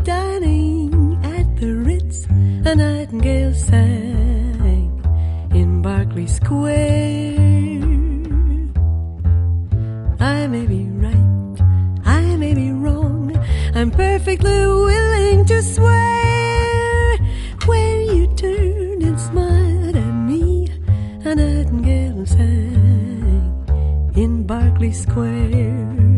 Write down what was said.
dining at the Ritz, a nightingale sang in Berkeley Square. I may be right, I may be wrong, I'm perfectly willing to swear. When you turned and smiled at me, a nightingale sang in Berkeley Square.